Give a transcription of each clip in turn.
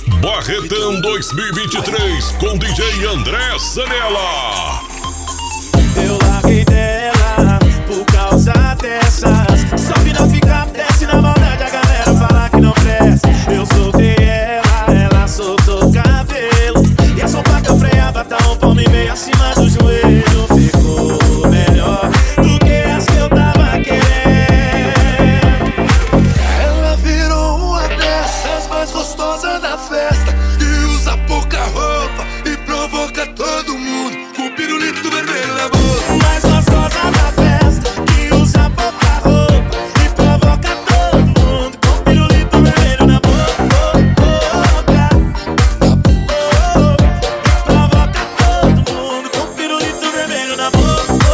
Barretão 2023 com DJ André Sanella. Eu larguei dela por causa dessas. Sobe na picape, desce na maldade, a galera fala que não presta. Eu soltei ela soltou o cabelo. E a sopa que eu freava tá um palmo e meio acima do joelho. Ficou melhor do que as que eu tava querendo. Ela virou uma dessas mais gostosas da festa, e usa pouca roupa e provoca todo mundo com o pirulito vermelho na boca. Mais gostosa da festa, que usa pouca roupa e provoca todo mundo com pirulito vermelho na boca. E provoca todo mundo com pirulito vermelho na boca.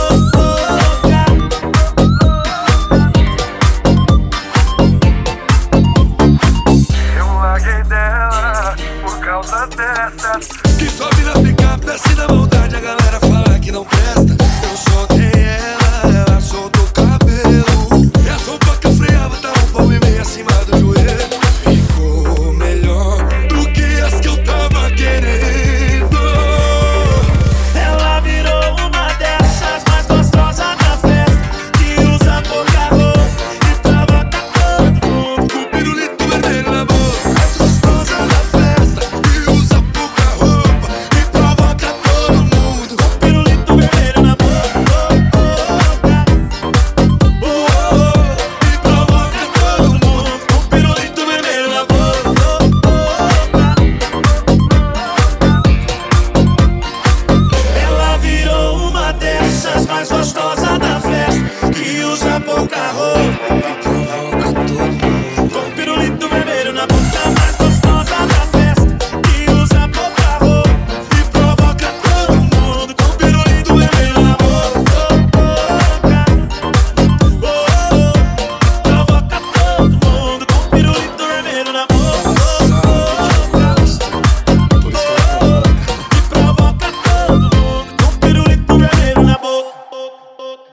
Eu larguei dela por causa dessas que sobe na picape, desce na mão